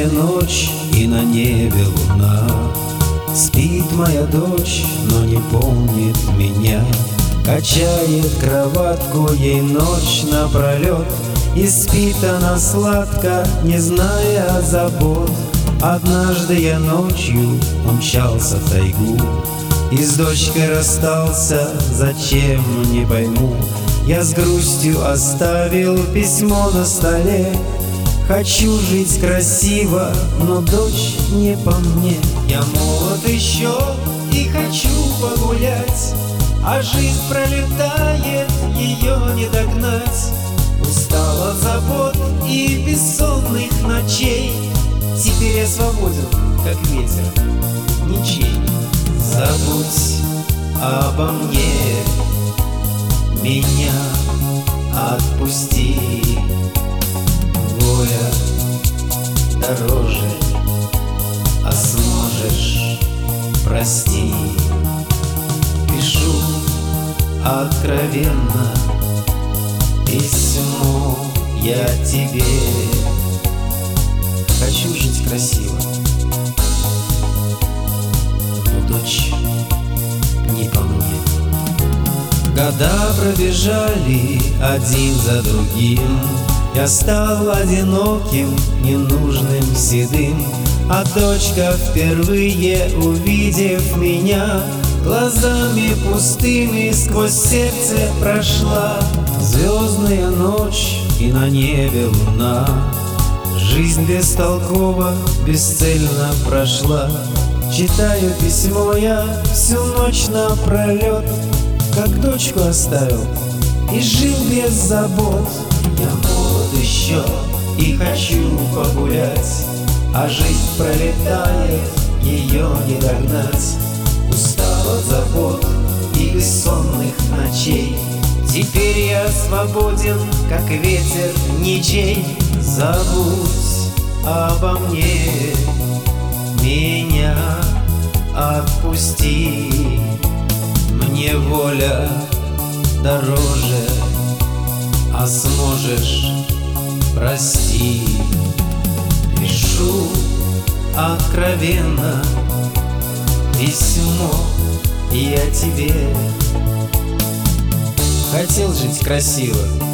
Звездная ночь и на небе луна. Спит моя дочь, но не помнит меня. Качает кроватку ей ночь напролет, и спит она сладко, не зная забот. Однажды я ночью умчался в тайгу и с дочкой расстался, зачем, не пойму. Я с грустью оставил письмо на столе. Хочу жить красиво, но дочь не по мне. Я молод еще и хочу погулять, а жизнь пролетает, ее не догнать. Устал от забот и бессонных ночей. Теперь я свободен, как ветер, ничей. Забудь обо мне, меня отпусти. Горя дороже, а сможешь, прости. Пишу откровенно письмо я тебе. Хочу жить красиво, но дочь не по мне. Года пробежали один за другим. Я стал одиноким, ненужным, седым. А дочка, впервые увидев меня, глазами пустыми сквозь сердце прошла. Звездная ночь и на небе луна. Жизнь бестолкова, бесцельно прошла. Читаю письмо я всю ночь напролет, как дочку оставил и жил без забот. Я молод еще и хочу погулять, а жизнь пролетает, ее не догнать. Устал от забот и бессонных ночей. Теперь я свободен, как ветер, ничей. Забудь обо мне, меня отпусти. Мне воля дороже, а сможешь, прости. Пишу откровенно письмо я тебе. Хотел жить красиво,